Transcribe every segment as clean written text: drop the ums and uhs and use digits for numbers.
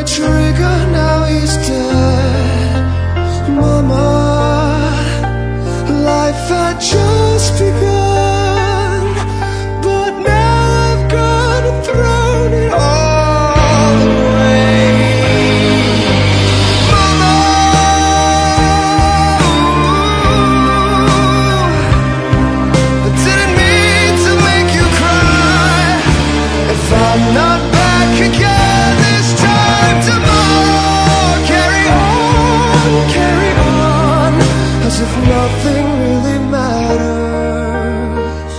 trigger, now he's dead. Mama, life had just begun, but now I've gone and thrown it all away. Mama, I didn't mean to make you cry. If I'm not back again this time tomorrow, carry on, as if nothing really matters.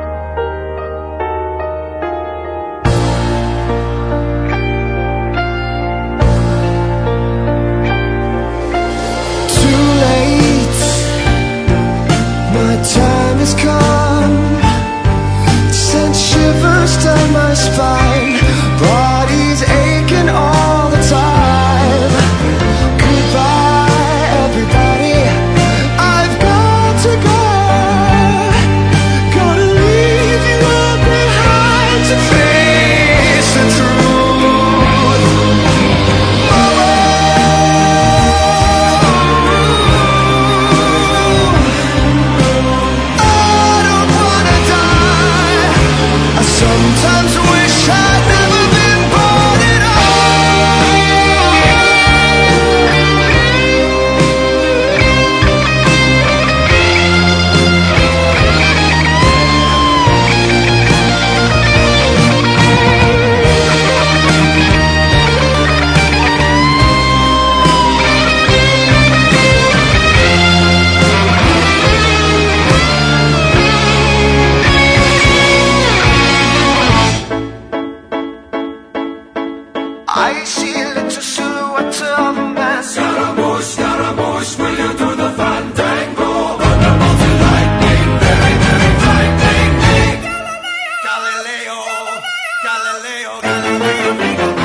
Too late, my time has come. Sent shivers down my spine, body's aching all the time. Goodbye, everybody, I've got to go. Gotta leave you all behind to face the truth. Mama, I don't wanna die. I sometimes wish I'd never been born at I see a little silhouette of a man. Scaramouche, will you do the fandango? Thunderbolts and lightning, very, very frightening me. Galileo, Galileo, Galileo, Galileo.